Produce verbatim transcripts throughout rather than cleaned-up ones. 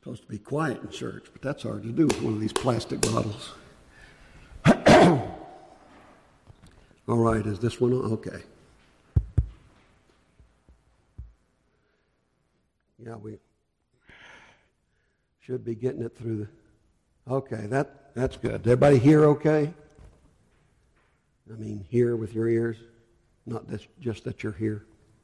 Supposed to be quiet in church, but that's hard to do with one of these plastic bottles. All right, is this one on? Okay. Yeah, we should be getting it through the... Okay, that, that's good. Everybody hear okay? I mean, hear with your ears, not this, just that you're here.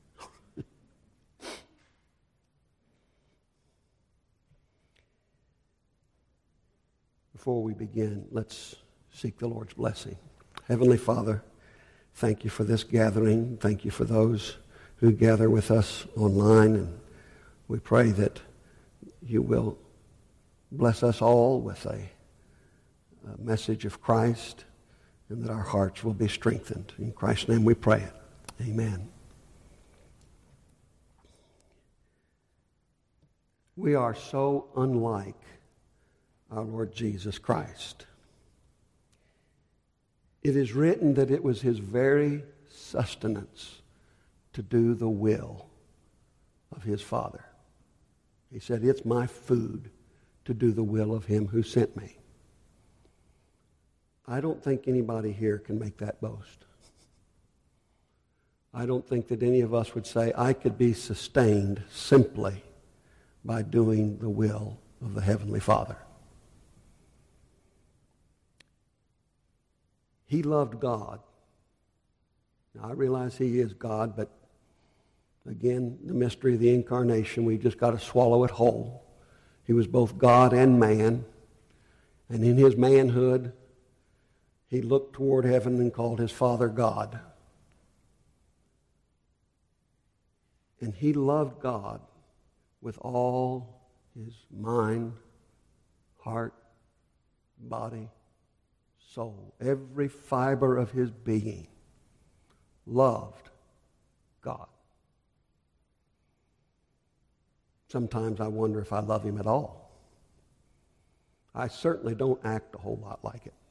Before we begin, let's seek the Lord's blessing. Heavenly Father, thank you for this gathering. Thank you for those who gather with us online. And we pray that you will bless us all with a, a message of Christ and that our hearts will be strengthened. In Christ's name we pray it. Amen. We are so unlike our Lord Jesus Christ. It is written that it was his very sustenance to do the will of his Father. He said, it's my food to do the will of him who sent me. I don't think anybody here can make that boast. I don't think that any of us would say, I could be sustained simply by doing the will of the Heavenly Father. He loved God. Now, I realize he is God, but again, the mystery of the incarnation, we've just got to swallow it whole. He was both God and man, and in his manhood, he looked toward heaven and called his Father God. And he loved God with all his mind, heart, body, soul. Every fiber of his being loved God. Sometimes I wonder if I love him at all. I certainly don't act a whole lot like it.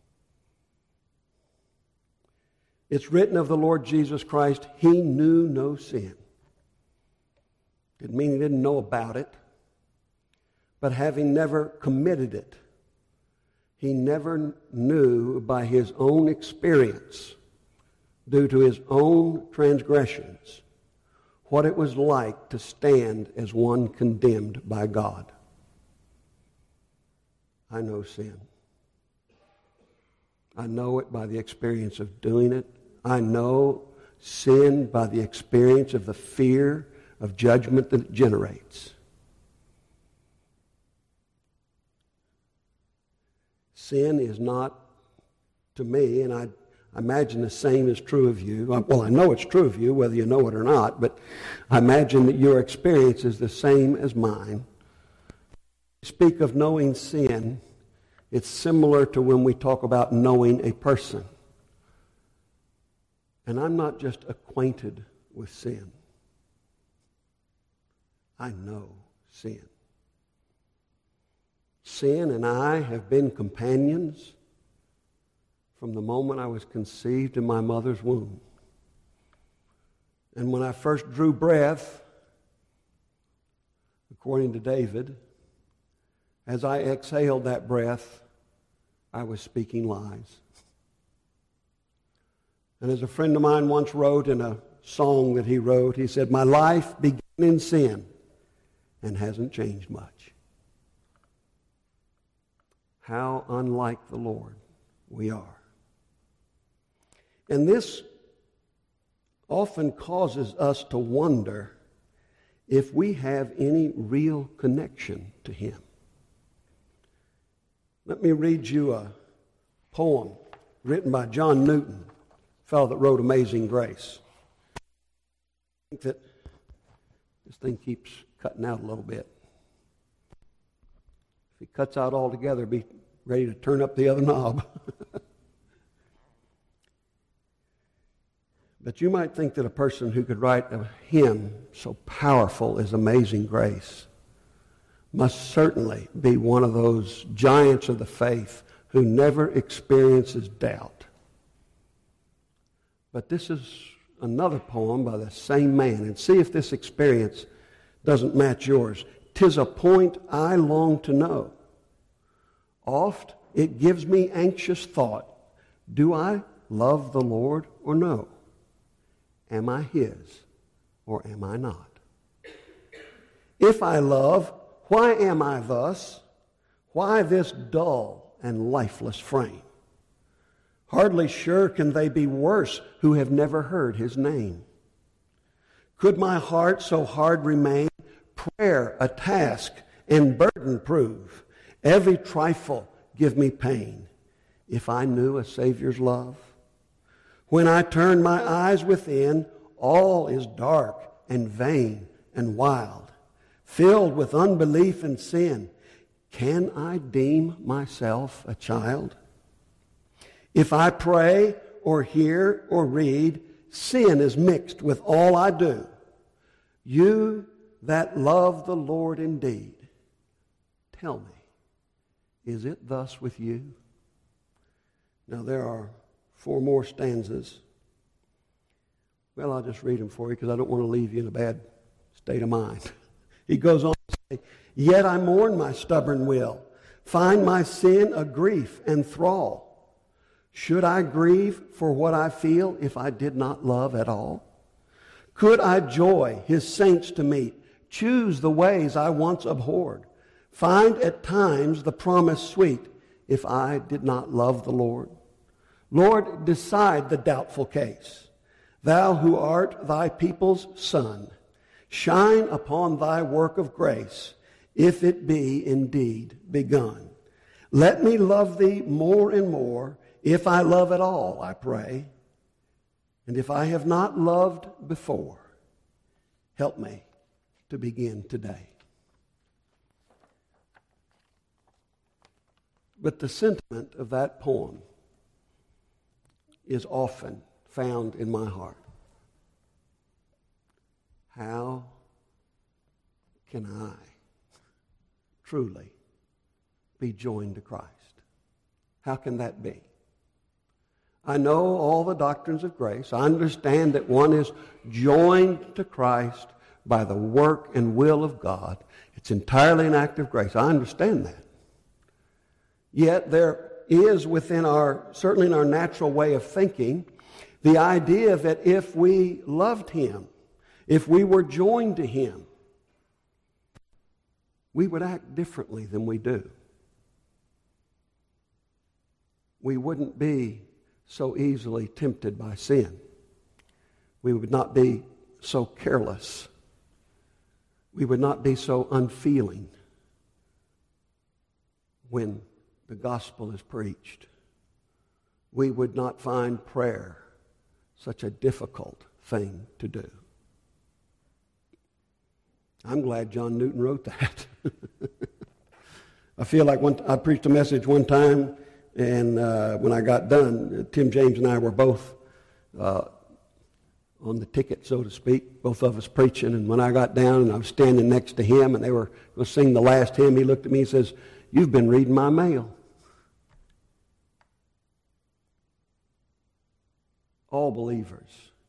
It's written of the Lord Jesus Christ, he knew no sin. Didn't mean he didn't know about it, but having never committed it, he never knew by his own experience, due to his own transgressions, what it was like to stand as one condemned by God. I know sin. I know it by the experience of doing it. I know sin by the experience of the fear of judgment that it generates. Sin is not, to me, and I, I imagine the same is true of you. Well, I know it's true of you, whether you know it or not, but I imagine that your experience is the same as mine. Speak of knowing sin, it's similar to when we talk about knowing a person. And I'm not just acquainted with sin. I know sin. Sin and I have been companions from the moment I was conceived in my mother's womb. And when I first drew breath, according to David, as I exhaled that breath, I was speaking lies. And as a friend of mine once wrote in a song that he wrote, he said, my life began in sin and hasn't changed much. How unlike the Lord we are. And this often causes us to wonder if we have any real connection to him. Let me read you a poem written by John Newton, a fellow that wrote Amazing Grace. I think that this thing keeps cutting out a little bit. If it cuts out altogether, be ready to turn up the other knob. But you might think that a person who could write a hymn so powerful as Amazing Grace must certainly be one of those giants of the faith who never experiences doubt. But this is another poem by the same man, and see if this experience doesn't match yours. 'tis a point I long to know. Oft it gives me anxious thought, do I love the Lord or no? Am I his or am I not? If I love, why am I thus? Why this dull and lifeless frame? Hardly sure can they be worse who have never heard his name. Could my heart so hard remain, prayer a task and burden prove, every trifle give me pain, if I knew a Savior's love? When I turn my eyes within, all is dark and vain and wild, filled with unbelief and sin. Can I deem myself a child? If I pray or hear or read, sin is mixed with all I do. You that love the Lord indeed, tell me, is it thus with you? Now there are four more stanzas. Well, I'll just read them for you because I don't want to leave you in a bad state of mind. He goes on to say, yet I mourn my stubborn will, find my sin a grief and thrall. Should I grieve for what I feel if I did not love at all? Could I joy his saints to meet, choose the ways I once abhorred, find at times the promise sweet if I did not love the Lord? Lord, decide the doubtful case. Thou who art thy people's son, shine upon thy work of grace, if it be indeed begun. Let me love thee more and more, if I love at all, I pray. And if I have not loved before, help me to begin today. But the sentiment of that poem is often found in my heart. How can I truly be joined to Christ? How can that be? I know all the doctrines of grace. I understand that one is joined to Christ by the work and will of God. It's entirely an act of grace. I understand that. Yet there is within our, certainly in our natural way of thinking, the idea that if we loved him, if we were joined to him, we would act differently than we do. We wouldn't be so easily tempted by sin. We would not be so careless. We would not be so unfeeling when the gospel is preached. We would not find prayer such a difficult thing to do. I'm glad John Newton wrote that. I feel like one, I preached a message one time, and uh, when I got done, Tim James and I were both uh, on the ticket, so to speak, both of us preaching. And when I got down and I was standing next to him and they were going to sing the last hymn, he looked at me and says, "You've been reading my mail." All believers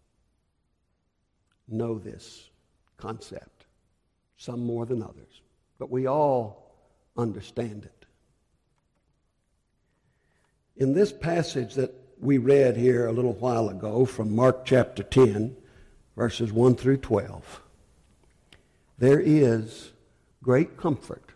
know this concept, some more than others, but we all understand it. In this passage that we read here a little while ago from Mark chapter ten, verses one through twelve, there is great comfort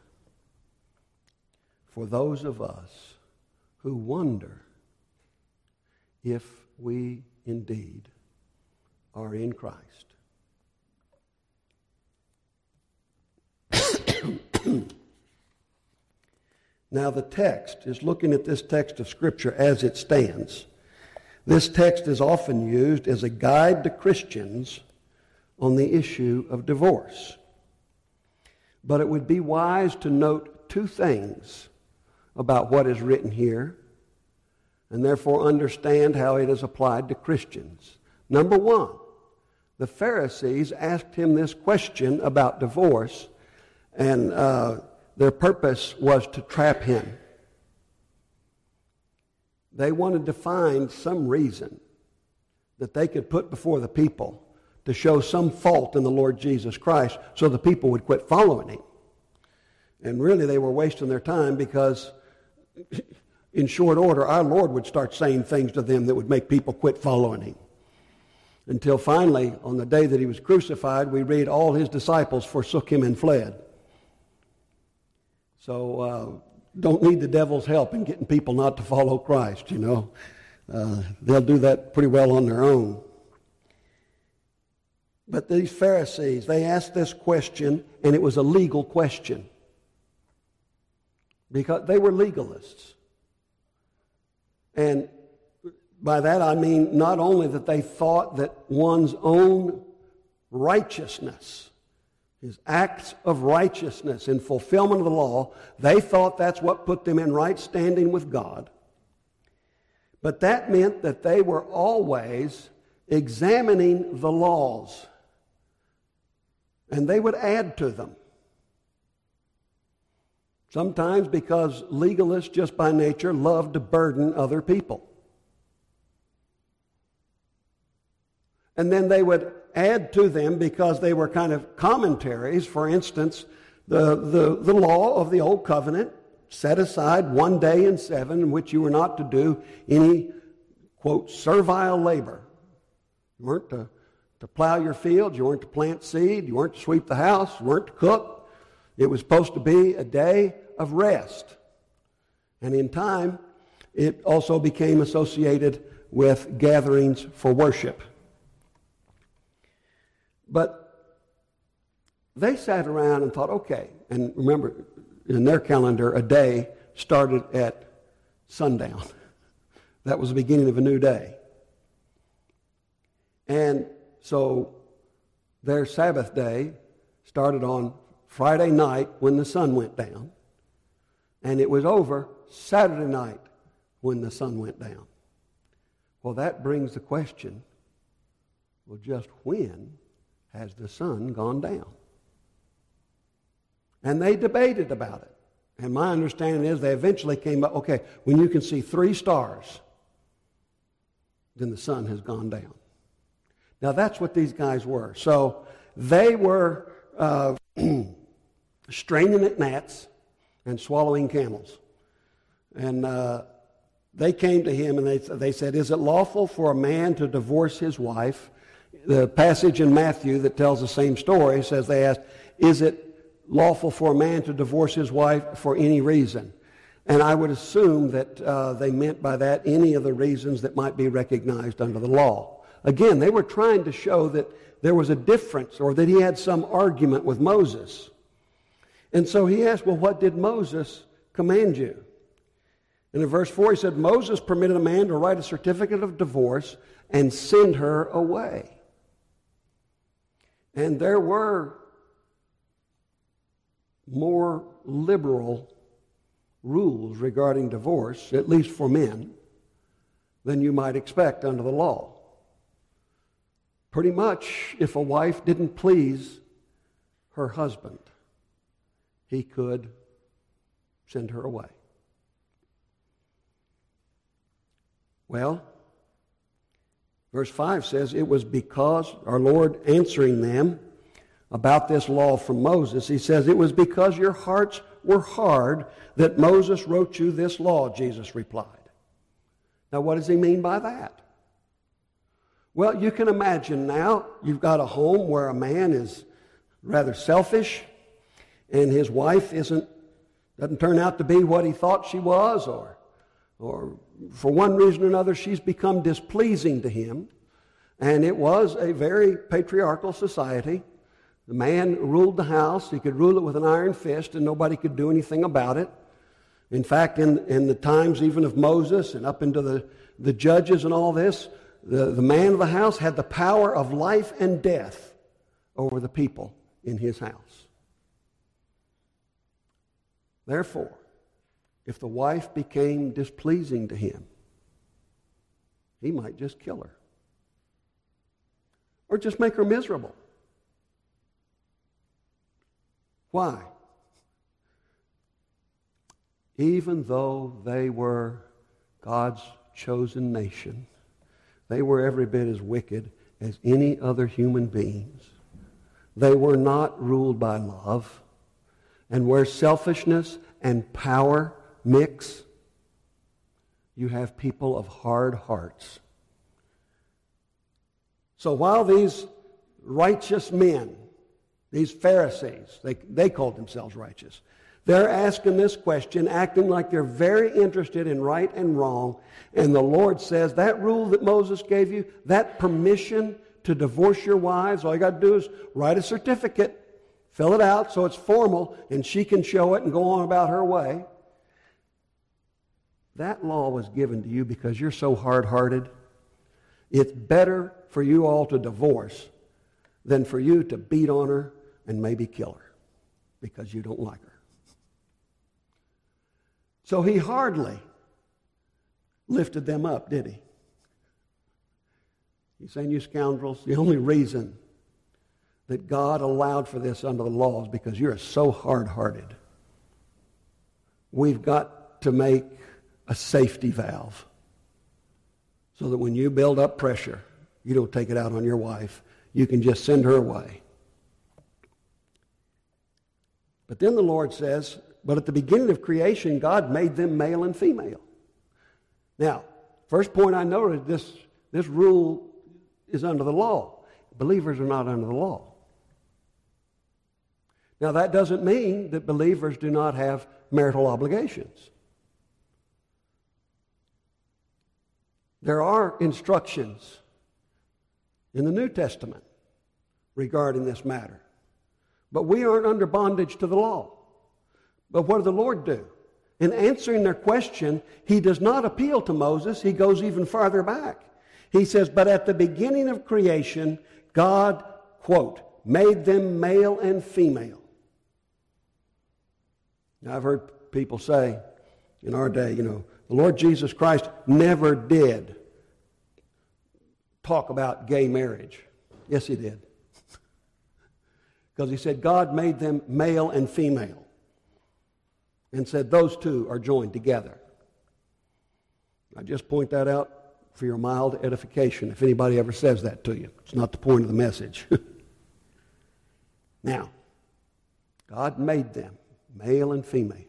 for those of us who wonder if we indeed are in Christ. Now the text is looking at this text of Scripture as it stands. This text is often used as a guide to Christians on the issue of divorce. But it would be wise to note two things about what is written here, and therefore understand how it is applied to Christians. Number one, the Pharisees asked him this question about divorce, and uh, their purpose was to trap him. They wanted to find some reason that they could put before the people to show some fault in the Lord Jesus Christ so the people would quit following him. And really they were wasting their time because in short order our Lord would start saying things to them that would make people quit following him. Until finally, on the day that he was crucified, we read all his disciples forsook him and fled. So uh, don't need the devil's help in getting people not to follow Christ, you know. Uh, they'll do that pretty well on their own. But these Pharisees, they asked this question, and it was a legal question. Because they were legalists. And by that I mean not only that they thought that one's own righteousness, his acts of righteousness in fulfillment of the law, they thought that's what put them in right standing with God. But that meant that they were always examining the laws, and they would add to them. Sometimes because legalists just by nature love to burden other people. And then they would add to them because they were kind of commentaries. For instance, the, the, the law of the Old Covenant set aside one day in seven in which you were not to do any, quote, servile labor. You weren't to, to plow your fields, you weren't to plant seed, you weren't to sweep the house, you weren't to cook. It was supposed to be a day of rest. And in time, it also became associated with gatherings for worship. But they sat around and thought, okay, and remember, in their calendar, a day started at sundown. That was the beginning of a new day. And so their Sabbath day started on Friday night when the sun went down, and it was over Saturday night when the sun went down. Well, that brings the question, well, just when has the sun gone down? And they debated about it. And my understanding is they eventually came up, okay, when you can see three stars, then the sun has gone down. Now that's what these guys were. So they were uh, straining at gnats and swallowing camels. And uh, they came to him and they, they said, is it lawful for a man to divorce his wife? The passage in Matthew that tells the same story says they asked, is it lawful for a man to divorce his wife for any reason? And I would assume that uh, they meant by that any of the reasons that might be recognized under the law. Again, they were trying to show that there was a difference or that he had some argument with Moses. And so he asked, well, what did Moses command you? And in verse four he said, Moses permitted a man to write a certificate of divorce and send her away. And there were more liberal rules regarding divorce, at least for men, than you might expect under the law. Pretty much, if a wife didn't please her husband, he could send her away. Well, verse five says, it was because our Lord answering them about this law from Moses, he says, it was because your hearts were hard that Moses wrote you this law, Jesus replied. Now, what does he mean by that? Well, you can imagine now, you've got a home where a man is rather selfish, and his wife isn't doesn't turn out to be what he thought she was, or, or for one reason or another, she's become displeasing to him. And it was a very patriarchal society. The man ruled the house. He could rule it with an iron fist, and nobody could do anything about it. In fact, in, in the times even of Moses and up into the, the judges and all this, the, the man of the house had the power of life and death over the people in his house. Therefore, if the wife became displeasing to him, he might just kill her. Or just make her miserable. Why? Even though they were God's chosen nation, they were every bit as wicked as any other human beings. They were not ruled by love. And where selfishness and power mix, you have people of hard hearts. So while these righteous men, these Pharisees, they, they called themselves righteous, they're asking this question, acting like they're very interested in right and wrong. And the Lord says, that rule that Moses gave you, that permission to divorce your wives, all you got to do is write a certificate, fill it out so it's formal, and she can show it and go on about her way. That law was given to you because you're so hard-hearted. It's better for you all to divorce than for you to beat on her and maybe kill her because you don't like her. So he hardly lifted them up, did he? He's saying, you scoundrels, the only reason that God allowed for this under the law is because you're so hard-hearted. We've got to make a safety valve so that when you build up pressure, you don't take it out on your wife. You can just send her away. But then the Lord says, but at the beginning of creation, God made them male and female. Now, first point I noted, this, this rule is under the law. Believers are not under the law. Now, that doesn't mean that believers do not have marital obligations. There are instructions in the New Testament regarding this matter. But we aren't under bondage to the law. But what did the Lord do? In answering their question, he does not appeal to Moses. He goes even farther back. He says, but at the beginning of creation, God, quote, made them male and female. Now, I've heard people say in our day, you know, the Lord Jesus Christ never did talk about gay marriage. Yes, he did. Because he said God made them male and female and said those two are joined together. I just point that out for your mild edification if anybody ever says that to you. It's not the point of the message. Now, God made them male and female.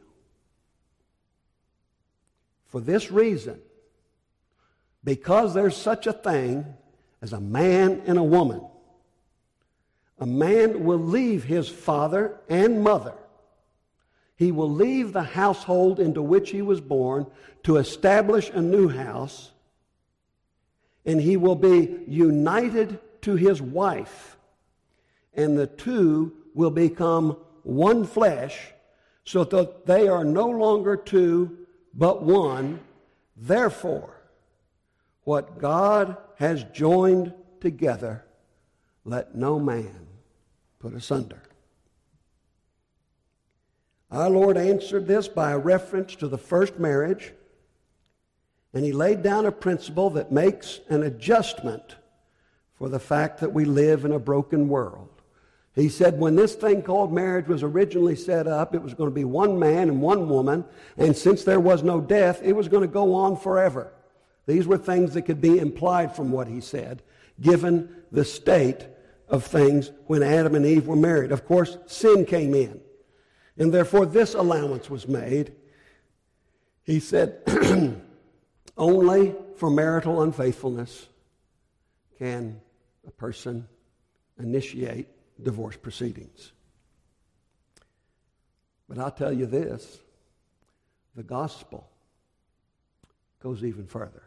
For this reason, because there's such a thing as a man and a woman, a man will leave his father and mother. He will leave the household into which he was born to establish a new house, and he will be united to his wife, and the two will become one flesh, so that they are no longer two, but one. Therefore, what God has joined together, let no man put asunder. Our Lord answered this by a reference to the first marriage, and he laid down a principle that makes an adjustment for the fact that we live in a broken world. He said when this thing called marriage was originally set up, it was going to be one man and one woman, and since there was no death, it was going to go on forever. These were things that could be implied from what he said, given the state of things when Adam and Eve were married. Of course, sin came in, and therefore this allowance was made. He said, only for marital unfaithfulness can a person initiate divorce proceedings. But I'll tell you this, the gospel goes even further.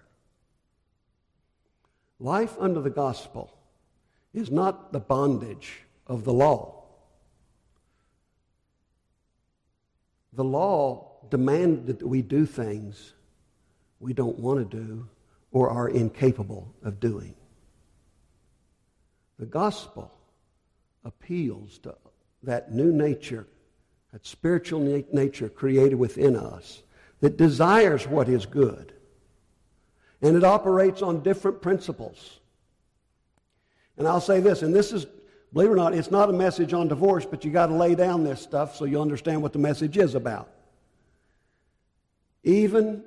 Life under the gospel is not the bondage of the law. The law demanded that we do things we don't want to do or are incapable of doing. The gospel appeals to that new nature, that spiritual na- nature created within us that desires what is good. And it operates on different principles. And I'll say this, and this is, believe it or not, it's not a message on divorce, but you got to lay down this stuff so you understand what the message is about. Even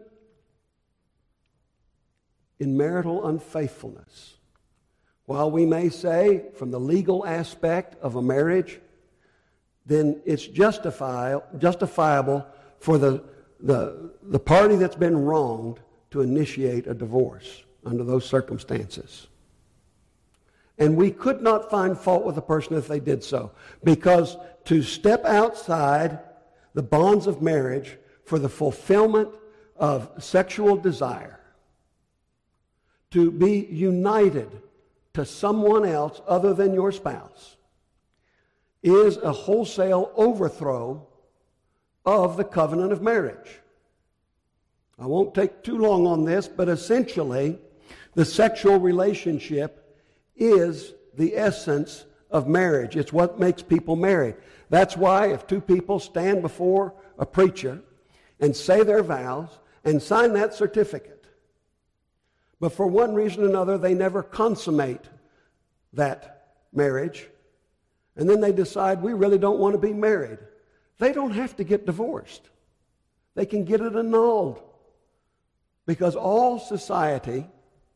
in marital unfaithfulness, while we may say from the legal aspect of a marriage then it's justify, justifiable for the, the, the party that's been wronged to initiate a divorce under those circumstances. And we could not find fault with a person if they did so, because to step outside the bonds of marriage for the fulfillment of sexual desire, to be united to someone else other than your spouse, is a wholesale overthrow of the covenant of marriage. I won't take too long on this, but essentially, the sexual relationship is the essence of marriage. It's what makes people married. That's why if two people stand before a preacher and say their vows and sign that certificate, but for one reason or another they never consummate that marriage, and then they decide we really don't want to be married, they don't have to get divorced. They can get it annulled, because all society,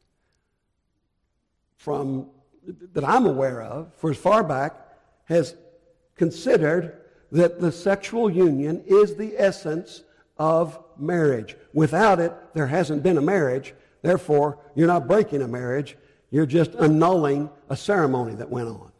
from that I'm aware of, for as far back, has considered that the sexual union is the essence of marriage. Without it, there hasn't been a marriage. Therefore, you're not breaking a marriage. You're just annulling a ceremony that went on.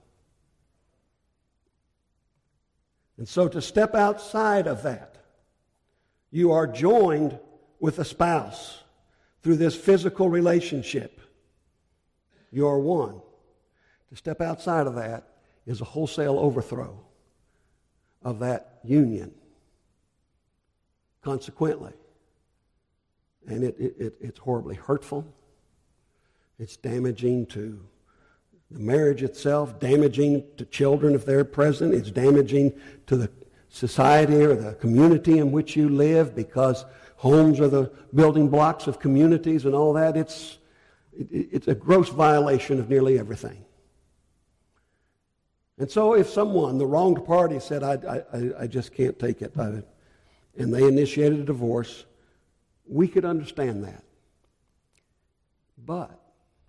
And so to step outside of that, you are joined with a spouse through this physical relationship. You're one. To step outside of that is a wholesale overthrow of that union. Consequently, and it, it, it's horribly hurtful. It's damaging to the marriage itself, damaging to children if they're present. It's damaging to the society or the community in which you live, because homes are the building blocks of communities and all that. It's, it, it's a gross violation of nearly everything. And so if someone, the wronged party, said, I, I, I just can't take it, I, and they initiated a divorce, we could understand that. But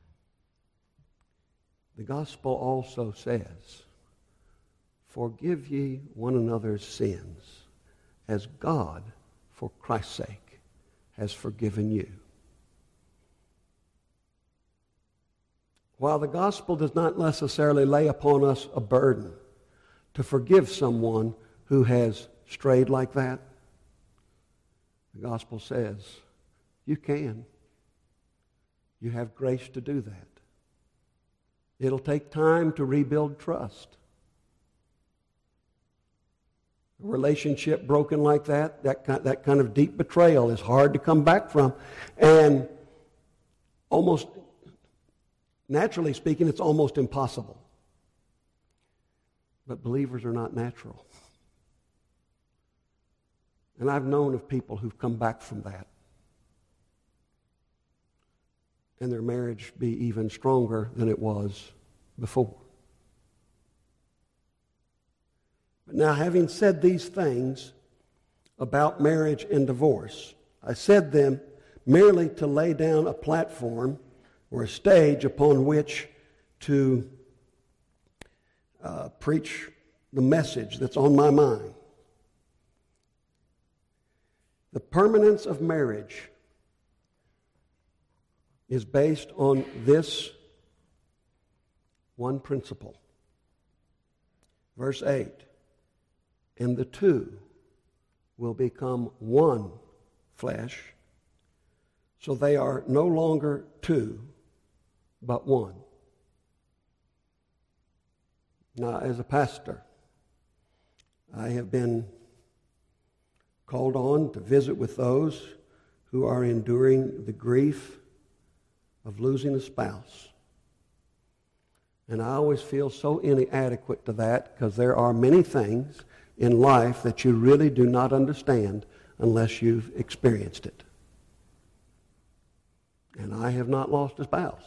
the gospel also says, forgive ye one another's sins, as God, for Christ's sake, has forgiven you. While the gospel does not necessarily lay upon us a burden to forgive someone who has strayed like that, the gospel says you can. You have grace to do that. It'll take time to rebuild trust. A relationship broken like that, that kind, that kind of deep betrayal is hard to come back from. And almost, naturally speaking, it's almost impossible. But believers are not natural. And I've known of people who've come back from that, and their marriage be even stronger than it was before. But now, having said these things about marriage and divorce, I said them merely to lay down a platform or a stage upon which to uh, preach the message that's on my mind. The permanence of marriage is based on this one principle. Verse eight, and the two will become one flesh, so they are no longer two, but one. Now, as a pastor, I have been called on to visit with those who are enduring the grief of losing a spouse. And I always feel so inadequate to that, because there are many things in life that you really do not understand unless you've experienced it. And I have not lost a spouse.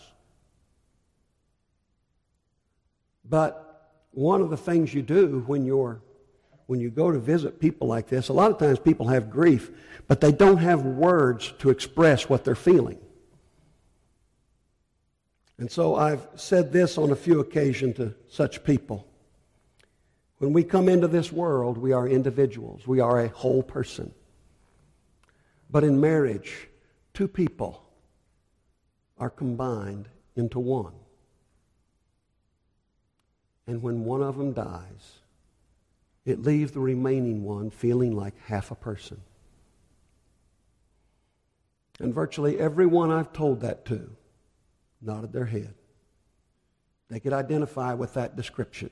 But one of the things you do when you're when you go to visit people like this, a lot of times people have grief, but they don't have words to express what they're feeling. And so I've said this on a few occasions to such people. When we come into this world, we are individuals. We are a whole person. But in marriage, two people are combined into one. And when one of them dies, it leaves the remaining one feeling like half a person. And virtually everyone I've told that to nodded their head. They could identify with that description.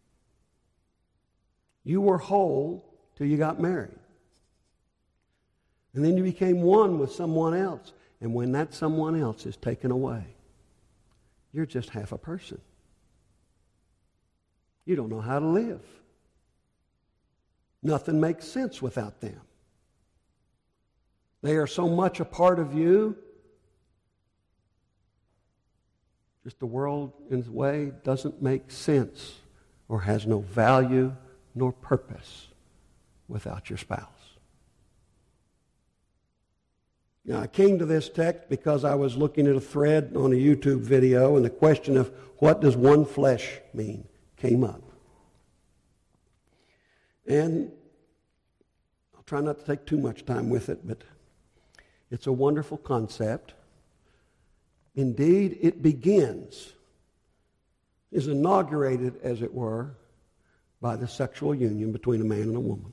You were whole till you got married. And then you became one with someone else. And when that someone else is taken away, you're just half a person. You don't know how to live. Nothing makes sense without them. They are so much a part of you. Just the world, in a way, doesn't make sense or has no value nor purpose without your spouse. Now, I came to this text because I was looking at a thread on a YouTube video, and the question of what does one flesh mean came up. And I'll try not to take too much time with it, but it's a wonderful concept. Indeed, it begins, is inaugurated, as it were, by the sexual union between a man and a woman.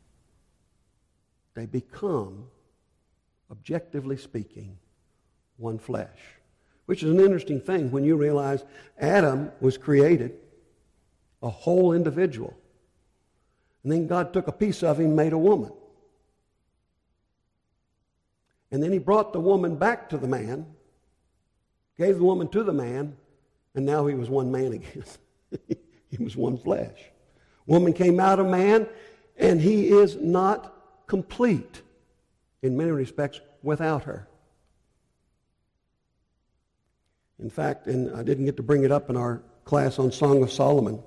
They become, objectively speaking, one flesh. Which is an interesting thing when you realize Adam was created a whole individual. And then God took a piece of him and made a woman. And then he brought the woman back to the man, gave the woman to the man, and now he was one man again. He was one flesh. Woman came out of man, and he is not complete in many respects without her. In fact, and I didn't get to bring it up in our class on Song of Solomon.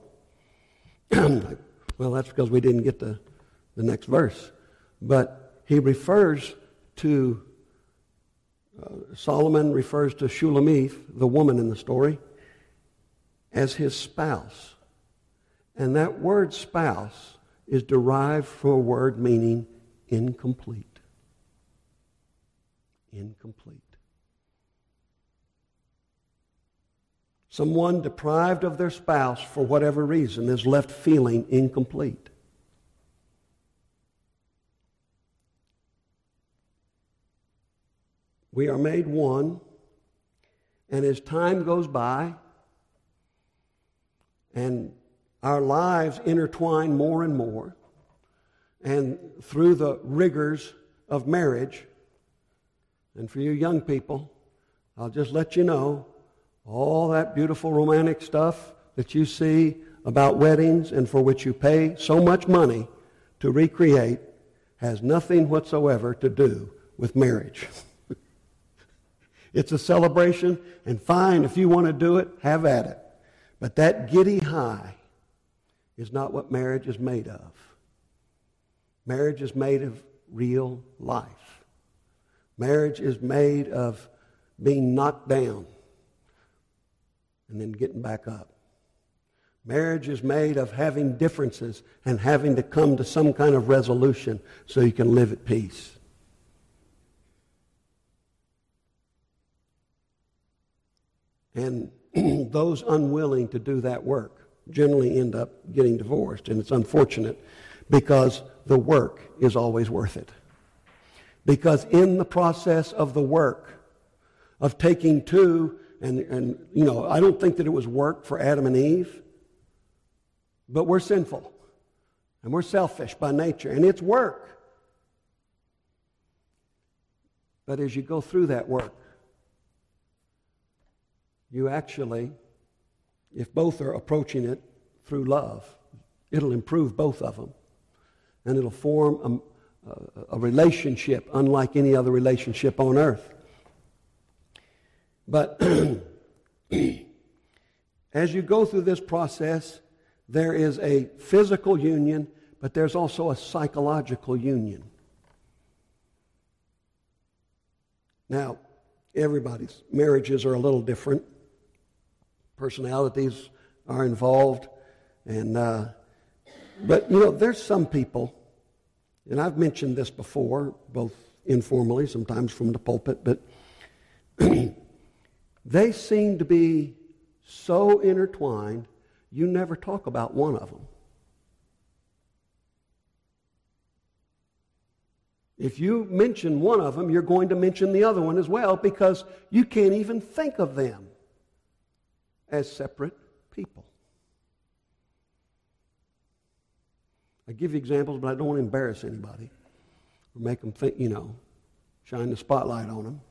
Well, that's because we didn't get to the next verse. But he refers to, uh, Solomon refers to Shulamith, the woman in the story, as his spouse. And that word spouse is derived from a word meaning incomplete. Incomplete. Someone deprived of their spouse for whatever reason is left feeling incomplete. We are made one, and as time goes by and our lives intertwine more and more, and through the rigors of marriage, and for you young people, I'll just let you know, all that beautiful romantic stuff that you see about weddings and for which you pay so much money to recreate has nothing whatsoever to do with marriage. It's a celebration, and fine, if you want to do it, have at it. But that giddy high is not what marriage is made of. Marriage is made of real life. Marriage is made of being knocked down and then getting back up. Marriage is made of having differences and having to come to some kind of resolution so you can live at peace. And those unwilling to do that work generally end up getting divorced. And it's unfortunate because the work is always worth it. Because in the process of the work, of taking two, and, and you know, I don't think that it was work for Adam and Eve, but we're sinful. And we're selfish by nature. And it's work. But as you go through that work, you actually, if both are approaching it through love, it'll improve both of them. And it'll form a, a, a relationship unlike any other relationship on earth. But as you go through this process, there is a physical union, but there's also a psychological union. Now, everybody's marriages are a little different. Personalities are involved, and uh, But, you know, there's some people, and I've mentioned this before, both informally, sometimes from the pulpit, but they seem to be so intertwined, you never talk about one of them. If you mention one of them, you're going to mention the other one as well, because you can't even think of them as separate people. I give you examples, but I don't want to embarrass anybody or make them think, you know, shine the spotlight on them.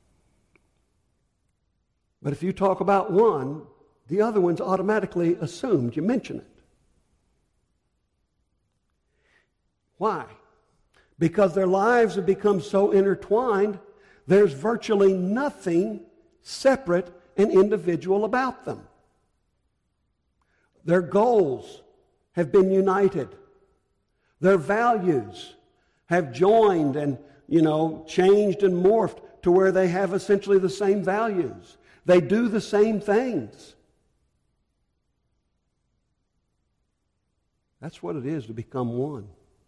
But if you talk about one, the other one's automatically assumed. You mention it. Why? Because their lives have become so intertwined, there's virtually nothing separate and individual about them. Their goals have been united. Their values have joined and, you know, changed and morphed to where they have essentially the same values. They do the same things. That's what it is to become one.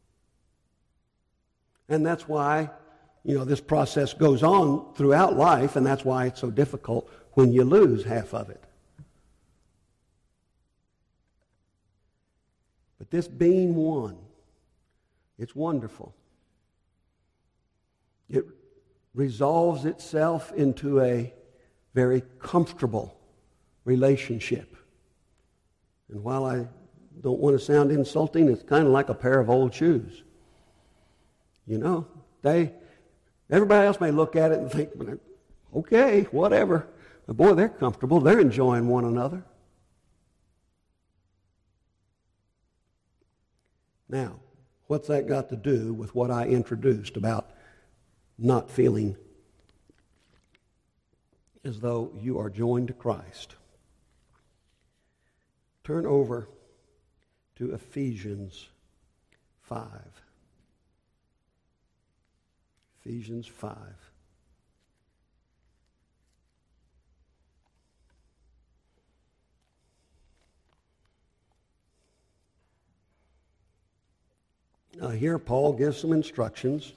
And that's why, you know, this process goes on throughout life, and that's why it's so difficult when you lose half of it. But this being one, it's wonderful. It resolves itself into a very comfortable relationship. And while I don't want to sound insulting, it's kind of like a pair of old shoes. You know, they, everybody else may look at it and think, okay, whatever. But boy, they're comfortable. They're enjoying one another. Now, what's that got to do with what I introduced about not feeling as though you are joined to Christ? Turn over to Ephesians five. Ephesians five. Now here Paul gives some instructions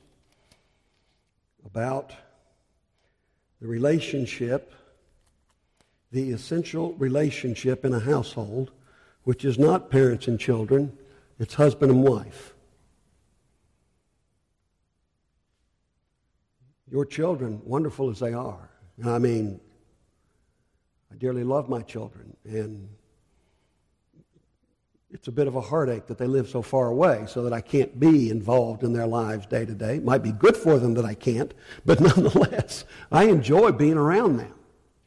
about the relationship, the essential relationship in a household, which is not parents and children, it's husband and wife. Your children, wonderful as they are, and I mean, I dearly love my children, and it's a bit of a heartache that they live so far away so that I can't be involved in their lives day to day. It might be good for them that I can't, but nonetheless, I enjoy being around them.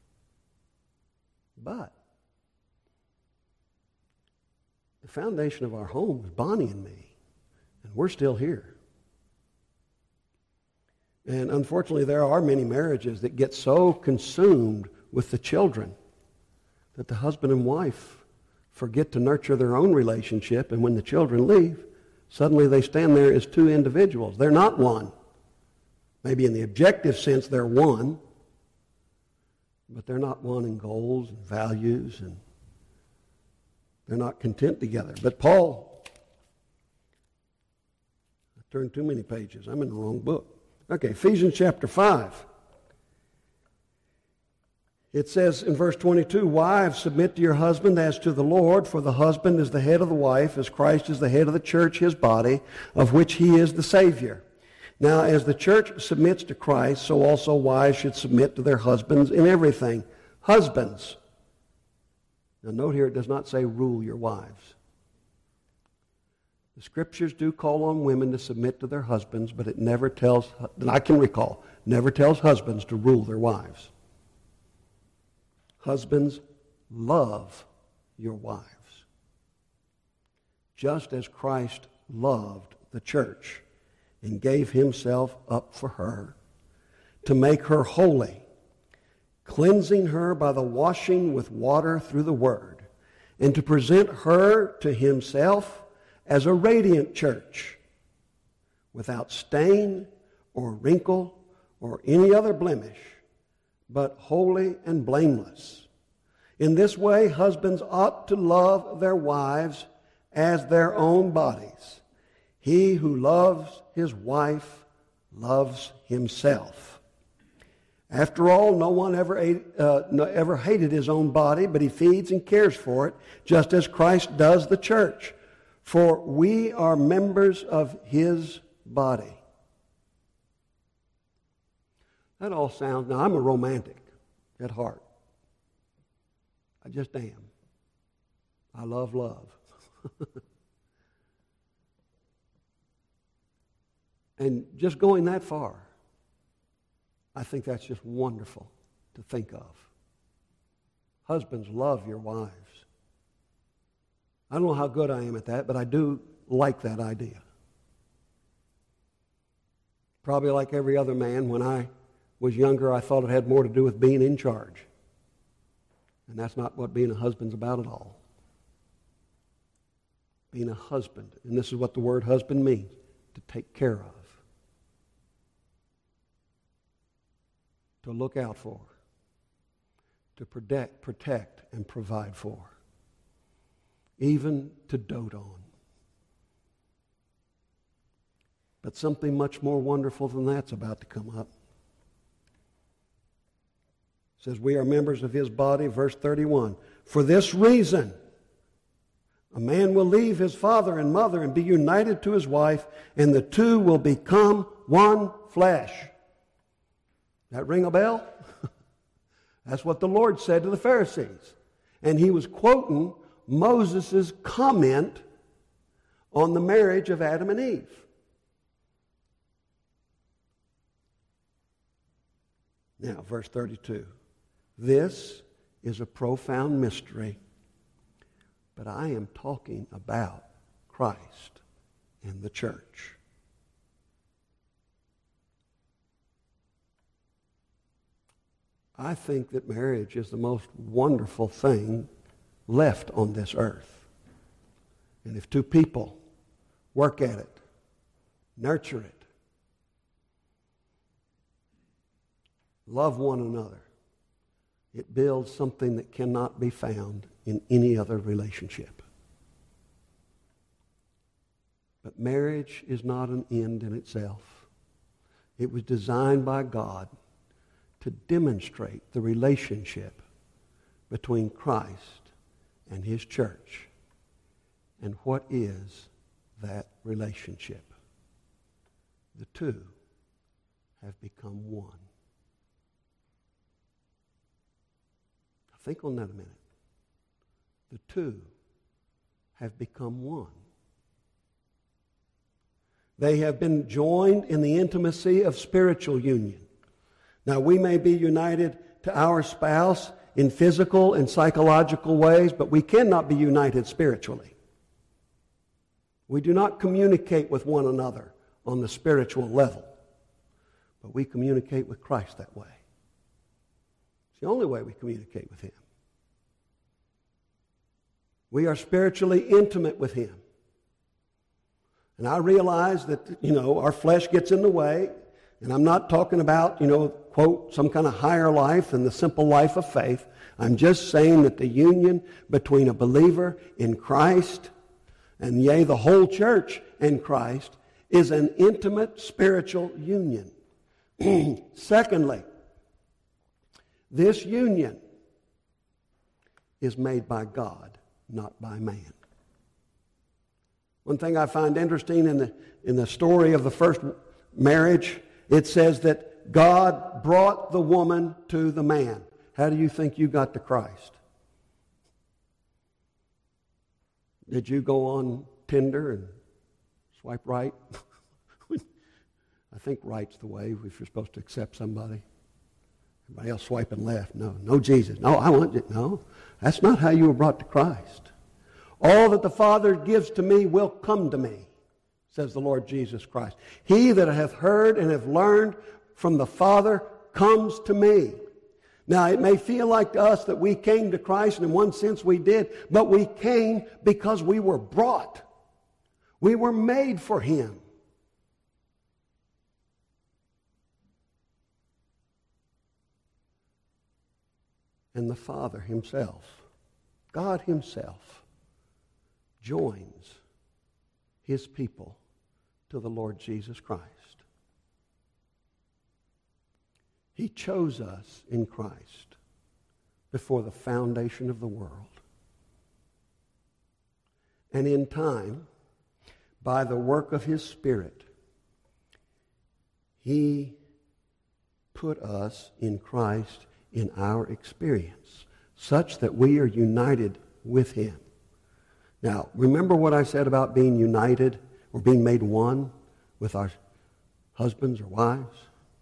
But the foundation of our home is Bonnie and me, and we're still here. And unfortunately, there are many marriages that get so consumed with the children that the husband and wife forget to nurture their own relationship, and when the children leave, suddenly they stand there as two individuals. They're not one. Maybe in the objective sense they're one, but they're not one in goals and values, and they're not content together. But Paul, I turned too many pages. I'm in the wrong book. Okay, Ephesians chapter five. It says in verse twenty-two, "Wives, submit to your husband as to the Lord, for the husband is the head of the wife, as Christ is the head of the church, his body, of which he is the Savior. Now, as the church submits to Christ, so also wives should submit to their husbands in everything." Husbands. Now note here, it does not say rule your wives. The scriptures do call on women to submit to their husbands, but it never tells, that I can recall, never tells husbands to rule their wives. Husbands, love your wives, just as Christ loved the church and gave himself up for her, to make her holy, cleansing her by the washing with water through the word, and to present her to himself as a radiant church, without stain or wrinkle or any other blemish, but holy and blameless. In this way, husbands ought to love their wives as their own bodies. He who loves his wife loves himself. After all, no one ever, ate, uh, no, ever hated his own body, but he feeds and cares for it, just as Christ does the church. For we are members of his body. That all sounds, now I'm a romantic at heart. I just am. I love love. And just going that far, I think that's just wonderful to think of. Husbands, love your wives. I don't know how good I am at that, but I do like that idea. Probably like every other man, when I was younger, I thought it had more to do with being in charge. And that's not what being a husband's about at all. Being a husband, and this is what the word husband means, to take care of. To look out for, to protect, protect and provide for, even to dote on. But something much more wonderful than that's about to come up. It says, we are members of his body, verse thirty-one. For this reason, a man will leave his father and mother and be united to his wife, and the two will become one flesh. That ring a bell? That's what the Lord said to the Pharisees. And he was quoting Moses' comment on the marriage of Adam and Eve. Now, verse thirty-two. This is a profound mystery, but I am talking about Christ and the church. I think that marriage is the most wonderful thing left on this earth. And if two people work at it, nurture it, love one another, it builds something that cannot be found in any other relationship. But marriage is not an end in itself. It was designed by God to demonstrate the relationship between Christ and his church. And what is that relationship? The two have become one. Think on that a minute. The two have become one. They have been joined in the intimacy of spiritual union. Now, we may be united to our spouse in physical and psychological ways, but we cannot be united spiritually. We do not communicate with one another on the spiritual level, but we communicate with Christ that way. It's the only way we communicate with him. We are spiritually intimate with him. And I realize that, you know, our flesh gets in the way. And I'm not talking about, you know, quote, some kind of higher life than the simple life of faith. I'm just saying that the union between a believer in Christ and, yea, the whole church in Christ is an intimate spiritual union. Secondly, this union is made by God, not by man. One thing I find interesting in the, in the story of the first marriage, it says that God brought the woman to the man. How do you think you got to Christ? Did you go on Tinder and swipe right? I think right's the way if you're supposed to accept somebody. Everybody else swiping left. No, no Jesus. No, I want you. No, that's not how you were brought to Christ. All that the Father gives to me will come to me, says the Lord Jesus Christ. He that hath heard and hath learned from the Father comes to me. Now, it may feel like to us that we came to Christ, and in one sense we did, but we came because we were brought. We were made for him. And the Father himself, God himself, joins his people to the Lord Jesus Christ. He chose us in Christ before the foundation of the world. And in time, by the work of his Spirit, he put us in Christ in our experience, such that we are united with him. Now, remember what I said about being united or being made one with our husbands or wives?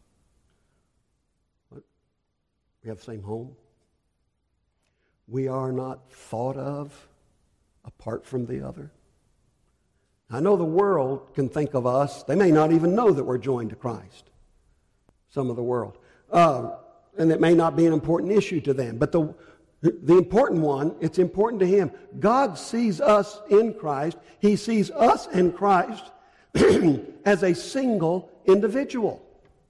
What? We have the same home. We are not thought of apart from the other. I know the world can think of us. They may not even know that we're joined to Christ. Some of the world. Uh, and it may not be an important issue to them. But the, the important one, it's important to him. God sees us in Christ. He sees us in Christ as a single individual.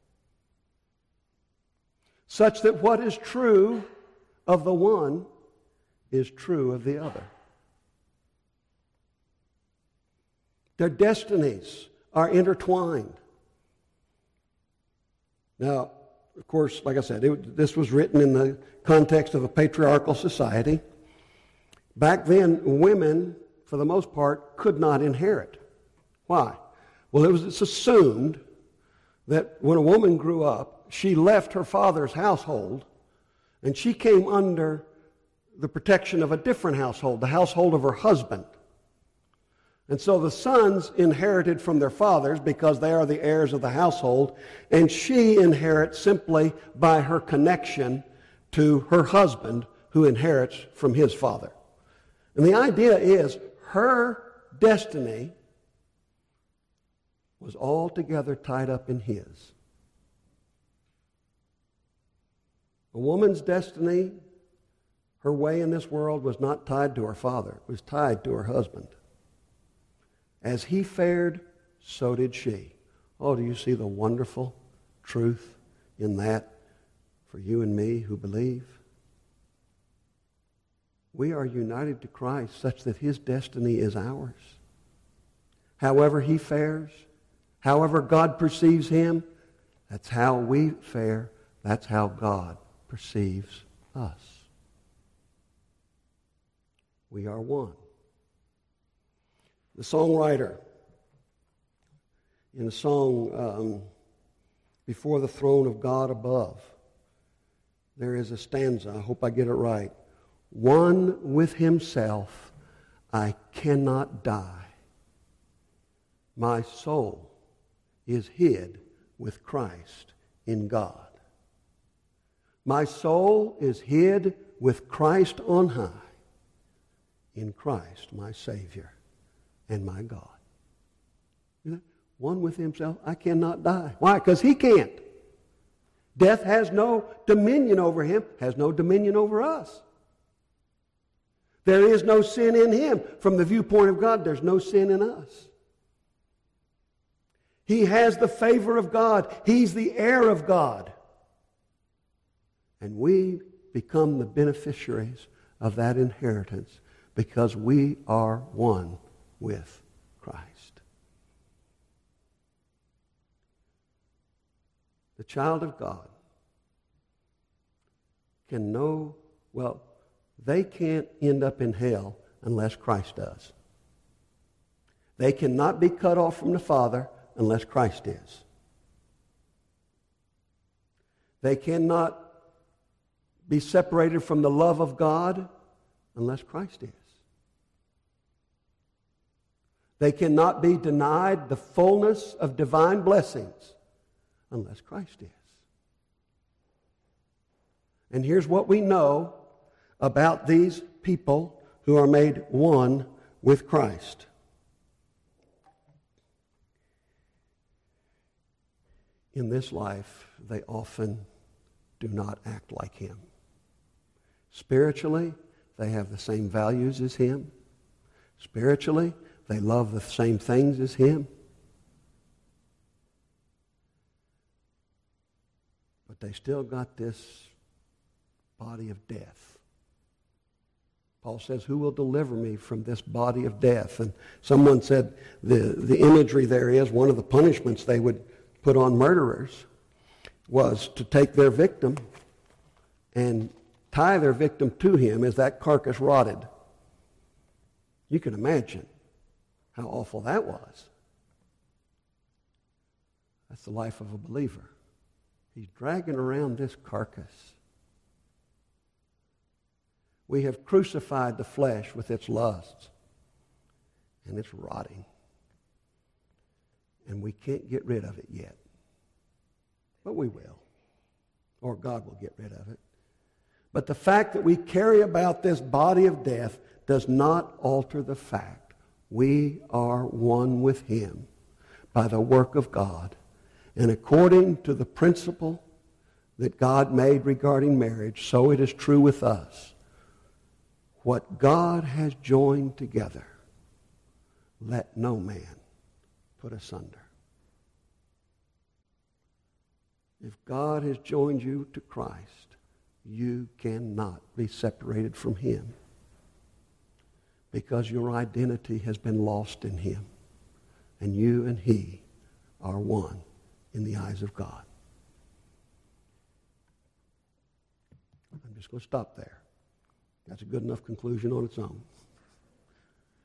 Such that what is true of the one is true of the other. Their destinies are intertwined. Now, of course, like I said, it, this was written in the context of a patriarchal society. Back then, women, for the most part, could not inherit. Why? Well, it was it's assumed that when a woman grew up, she left her father's household and she came under the protection of a different household, the household of her husband. And so the sons inherited from their fathers because they are the heirs of the household, and she inherits simply by her connection to her husband, who inherits from his father. And the idea is her destiny was altogether tied up in his. A woman's destiny, her way in this world, was not tied to her father. It was tied to her husband. As he fared, so did she. Oh, do you see the wonderful truth in that for you and me who believe? We are united to Christ such that his destiny is ours. However he fares, however God perceives him, that's how we fare. That's how God perceives us. We are one. The songwriter, in a song, um, Before the Throne of God Above, there is a stanza, I hope I get it right. One with himself, I cannot die. My soul is hid with Christ in God. My soul is hid with Christ on high, in Christ my Savior and my God. You know, one with himself, I cannot die. Why? Because he can't. Death has no dominion over him, has no dominion over us. There is no sin in him. From the viewpoint of God, there's no sin in us. He has the favor of God. He's the heir of God. And we become the beneficiaries of that inheritance because we are one with Christ. The child of God can know, well, they can't end up in hell unless Christ does. They cannot be cut off from the Father unless Christ is. They cannot be separated from the love of God unless Christ is. They cannot be denied the fullness of divine blessings unless Christ is. And here's what we know about these people who are made one with Christ. In this life, they often do not act like him. Spiritually, they have the same values as him. Spiritually, they love the same things as him. But they still got this body of death. Paul says, who will deliver me from this body of death? And someone said the, the imagery there is one of the punishments they would put on murderers was to take their victim and tie their victim to him as that carcass rotted. You can imagine how awful that was. That's the life of a believer. He's dragging around this carcass. We have crucified the flesh with its lusts, and it's rotting. And we can't get rid of it yet. But we will. Or God will get rid of it. But the fact that we carry about this body of death does not alter the fact we are one with Him by the work of God. And according to the principle that God made regarding marriage, so it is true with us. What God has joined together, let no man put asunder. If God has joined you to Christ, you cannot be separated from Him because your identity has been lost in Him, and you and He are one in the eyes of God. I'm just going to stop there. That's a good enough conclusion on its own.